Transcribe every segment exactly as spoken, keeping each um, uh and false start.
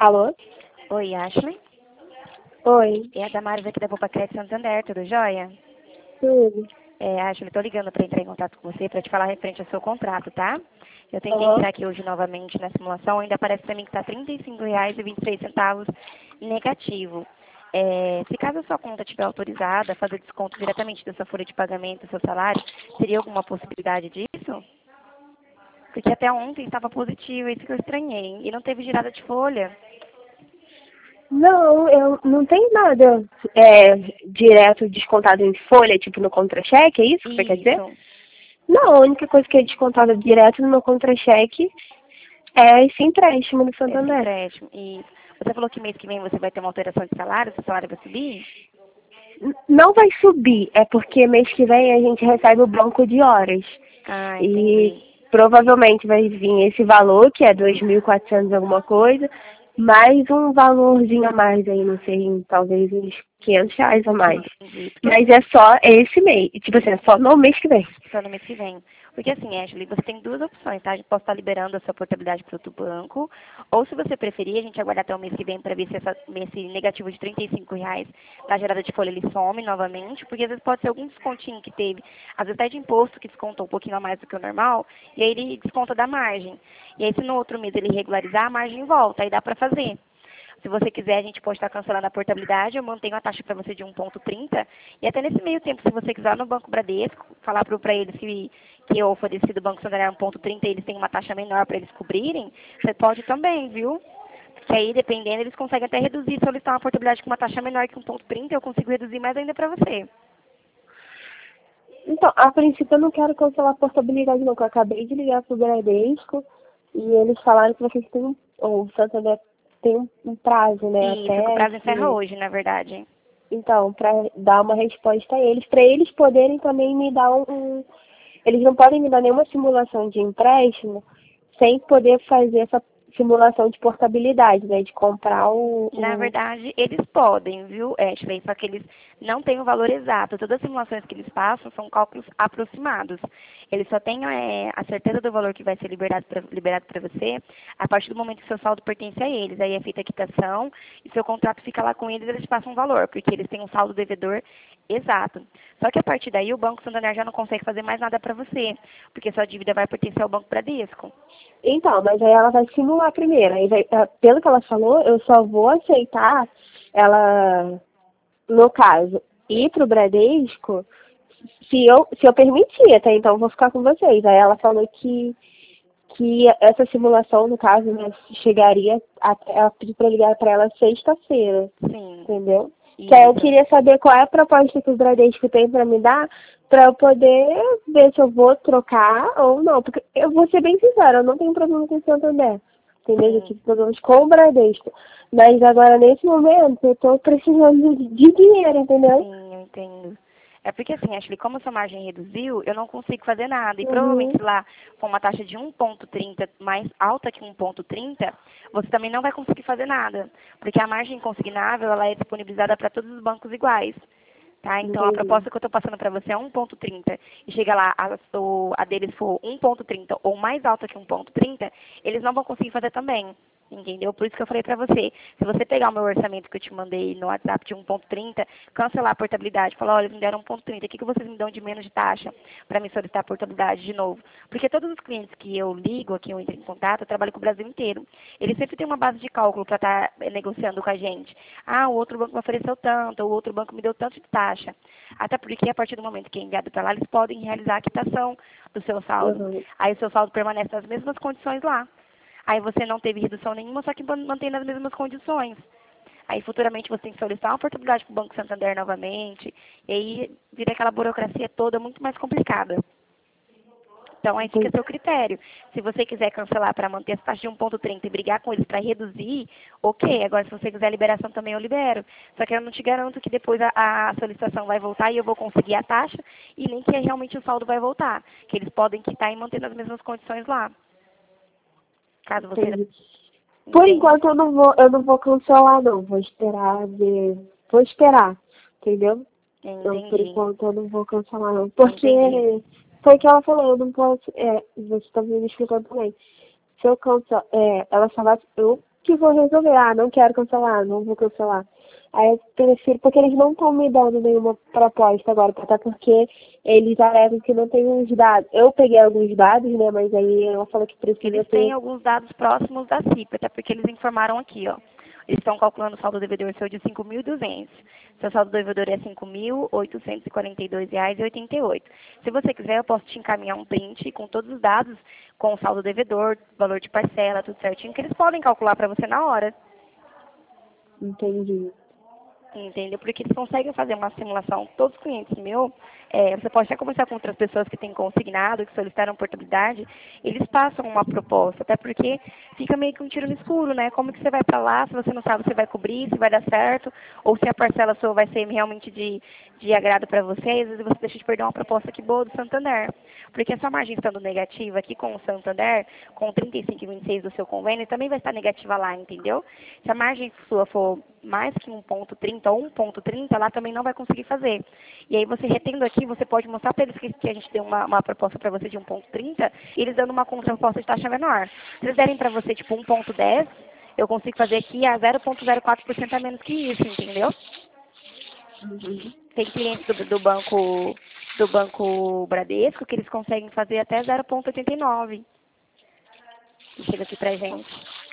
Alô? Oi, Ashley. Oi, É a Damares aqui da Poupa Crédito Santander, tudo jóia? tudo. É, Ashley, tô ligando para entrar em contato com você para te falar referente ao seu contrato, tá? Eu tentei Aham. entrar aqui hoje novamente na simulação, ainda parece para mim que tá trinta e cinco reais e vinte e três centavos negativo. É, se caso a sua conta estiver autorizada a fazer desconto diretamente da sua folha de pagamento, do seu salário, teria alguma possibilidade disso? Porque até ontem estava positivo, isso que eu estranhei. E não teve girada de folha. Não, eu não tenho nada é, direto descontado em folha, tipo no contra-cheque, é isso que você quer dizer? Isso, Não, a única coisa que é descontada direto no meu contra-cheque é esse empréstimo no esse Santander. empréstimo. Isso. Você falou que mês que vem você vai ter uma alteração de salário, seu salário vai subir? N- Não vai subir, é porque mês que vem a gente recebe o banco de horas. Ah, E entendi. provavelmente vai vir esse valor, que é dois mil e quatrocentos alguma coisa, mais um valorzinho a mais aí, não sei, talvez uns quinhentos reais a mais. Entendi. Porque Mas é só esse mês, tipo assim, é só no mês que vem. só no mês que vem. Porque assim, Ashley, você tem duas opções, tá? A gente pode estar liberando a sua portabilidade para outro banco, ou se você preferir, a gente aguardar até o mês que vem para ver se essa, esse negativo de trinta e cinco reais da gerada de folha ele some novamente, porque às vezes pode ser algum descontinho que teve, às vezes até de imposto que descontou um pouquinho a mais do que o normal, e aí ele desconta da margem. E aí se no outro mês ele regularizar, a margem volta, aí dá para fazer. Se você quiser, a gente pode estar cancelando a portabilidade, eu mantenho a taxa para você de um ponto trinta. E até nesse meio tempo, se você quiser no Banco Bradesco, falar para eles que, que eu ofereci do Banco Santander um ponto trinta e eles têm uma taxa menor para eles cobrirem, você pode também, viu? Que aí, dependendo, eles conseguem até reduzir. Se eu listar uma portabilidade com uma taxa menor que um ponto trinta, eu consigo reduzir mais ainda para você. Então, a princípio eu não quero cancelar a portabilidade não, que eu acabei de ligar pro Bradesco e eles falaram que vocês têm um, ou o Santander tem um, um prazo, né, E isso que o até prazo encerra que. hoje, na verdade. Então, para dar uma resposta a eles, para eles poderem também me dar um, um- eles não podem me dar nenhuma simulação de empréstimo sem poder fazer essa simulação de portabilidade, né? De comprar o, Na o... verdade, eles podem, viu, Ashley? Só que eles não têm o valor exato. Todas as simulações que eles passam são cálculos aproximados. Eles só têm é, a certeza do valor que vai ser liberado para liberado para você a partir do momento que seu saldo pertence a eles. Aí é feita a quitação e seu contrato fica lá com eles, eles passam um valor, porque eles têm um saldo devedor exato. Só que a partir daí o Banco Santander já não consegue fazer mais nada para você, porque sua dívida vai pertencer ao Banco Bradesco. Então, mas aí ela vai simular primeiro. Aí vai, eh, pelo que ela falou, eu só vou aceitar ela, no caso, ir pro Bradesco se eu, se eu permitir, até então eu vou ficar com vocês. Aí ela falou que que essa simulação, no caso, né, chegaria até ela pediu para ligar para ela sexta-feira, Sim, entendeu? Que aí eu isso. queria saber qual é a proposta que o Bradesco tem para me dar, para eu poder ver se eu vou trocar ou não. Porque eu vou ser bem sincera, eu não tenho problema com o Santander, entendeu? Eu Sim, tive problemas com o Bradesco. Mas agora, nesse momento, eu tô precisando de de dinheiro, entendeu? sim, eu entendo. É porque assim, Ashley, como a sua margem reduziu, eu não consigo fazer nada. E provavelmente Uhum. se lá for uma taxa de um ponto trinta mais alta que um ponto trinta, você também não vai conseguir fazer nada. Porque a margem consignável, ela é disponibilizada para todos os bancos iguais. Tá? Então, a Entendi. proposta que eu estou passando para você é um ponto trinta e chega lá, a, o- a deles for um ponto trinta ou mais alta que um ponto trinta, eles não vão conseguir fazer também. Entendeu? Por isso que eu falei para você, se você pegar o meu orçamento que eu te mandei no WhatsApp de um ponto trinta, cancelar a portabilidade, falar, olha, eles me deram um ponto trinta, o que, que vocês me dão de menos de taxa para me solicitar a portabilidade de novo? Porque todos os clientes que eu ligo, aqui eu entro em contato, eu trabalho com o Brasil inteiro. Eles sempre têm uma base de cálculo para estar negociando com a gente. Ah, o outro banco me ofereceu tanto, o outro banco me deu tanto de taxa. Até porque, a partir do momento que é enviado para lá, eles podem realizar a quitação do seu saldo. Uhum. Aí o seu saldo permanece nas mesmas condições lá. Aí você não teve redução nenhuma, só que mantém nas mesmas condições. Aí futuramente você tem que solicitar uma oportunidade para o Banco Santander novamente. E aí vira aquela burocracia toda muito mais complicada. Então aí fica a Entendi. seu critério. Se você quiser cancelar para manter essa taxa de um ponto trinta e brigar com eles para reduzir, ok. Agora se você quiser a liberação também eu libero. Só que eu não te garanto que depois a, a solicitação vai voltar e eu vou conseguir a taxa e nem que realmente o saldo vai voltar. Que eles podem quitar e manter nas mesmas condições lá. Caso você não Entendi. Por entende. enquanto eu não vou, eu não vou cancelar não, vou esperar ver, vou esperar, entendeu? Então, por Entendi. enquanto eu não vou cancelar não, Entendi. porque foi o que ela falou, eu não posso, é, você tá me explicando também. Se eu cancelar, é, ela só vai, eu que vou resolver. Ah, não quero cancelar, não vou cancelar. Aí eu prefiro, porque eles não estão me dando nenhuma proposta agora, até porque eles alegam que não tem os dados. Eu peguei alguns dados, né, mas aí ela falou que precisa Eles ter... têm alguns dados próximos da C I P, até porque eles informaram aqui, ó. Eles estão calculando o saldo devedor seu de cinco mil e duzentos. Seu saldo devedor é cinco mil oitocentos e quarenta e dois reais e oitenta e oito. Se você quiser, eu posso te encaminhar um print com todos os dados, com o saldo devedor, valor de parcela, tudo certinho, que eles podem calcular para você na hora. Entendi. Entendeu? Porque eles conseguem fazer uma simulação. Todos os clientes meus, é, você pode até conversar com outras pessoas que têm consignado, que solicitaram portabilidade, eles passam uma proposta, até porque fica meio que um tiro no escuro, né? Como que você vai para lá se você não sabe se vai cobrir, se vai dar certo, ou se a parcela sua vai ser realmente de, de agrado para você, às vezes você deixa de perder uma proposta que boa do Santander. Porque essa margem estando negativa aqui com o Santander, com trinta e cinco e vinte e seis do seu convênio, também vai estar negativa lá, entendeu? Se a margem sua for mais que um ponto trinta ou um ponto trinta, lá também não vai conseguir fazer. E aí você retendo aqui, você pode mostrar para eles que, que a gente deu uma, uma proposta para você de um ponto trinta, e eles dando uma contraproposta de taxa menor. Se eles derem para você tipo um ponto dez, eu consigo fazer aqui a zero ponto zero quatro por cento a menos que isso, entendeu? Uhum. Tem clientes do, do banco do banco Bradesco que eles conseguem fazer até zero ponto oitenta e nove. Que chega aqui pra gente.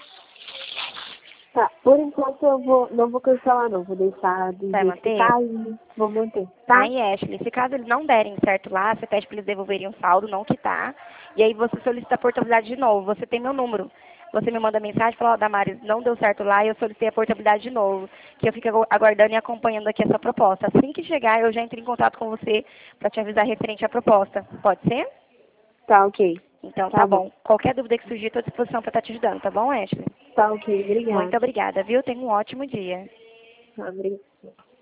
Tá, por enquanto eu vou, não vou cancelar não, vou deixar do Vai jeito que manter? tá e vou manter, tá? Aí, Ashley, se caso eles não derem certo lá, você pede para eles devolverem o saldo, não quitar, e aí você solicita a portabilidade de novo. Você tem meu número. Você me manda mensagem e fala, ó, Damares, não deu certo lá e eu solicitei a portabilidade de novo. Que eu fico agu- aguardando e acompanhando aqui essa proposta. Assim que chegar, eu já entro em contato com você para te avisar referente à proposta. Pode ser? Tá, ok. Então, Tá tá bom. bom. Qualquer dúvida que surgir, estou à disposição para estar te ajudando, tá bom, Ashley? Tá, ok. Obrigada. Muito obrigada, viu? Tenha um ótimo dia. Tá, obrigada.